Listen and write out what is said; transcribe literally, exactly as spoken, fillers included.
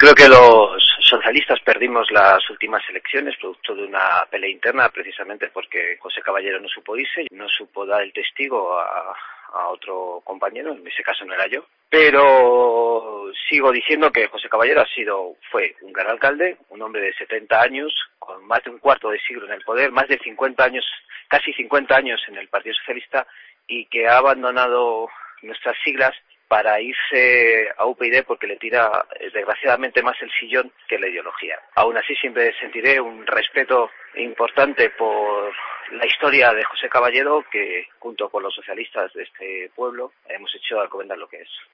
Creo que los socialistas perdimos las últimas elecciones producto de una pelea interna, precisamente porque José Caballero no supo irse, no supo dar el testigo a, a otro compañero, en ese caso no era yo. Pero sigo diciendo que José Caballero ha sido, fue un gran alcalde, un hombre de setenta años, con más de un cuarto de siglo en el poder, más de cincuenta años, casi cincuenta años en el Partido Socialista, y que ha abandonado nuestras siglas para irse a U P YD porque le tira desgraciadamente más el sillón que la ideología. Aún así siempre sentiré un respeto importante por la historia de José Caballero, que junto con los socialistas de este pueblo hemos hecho Alcobendas lo que es.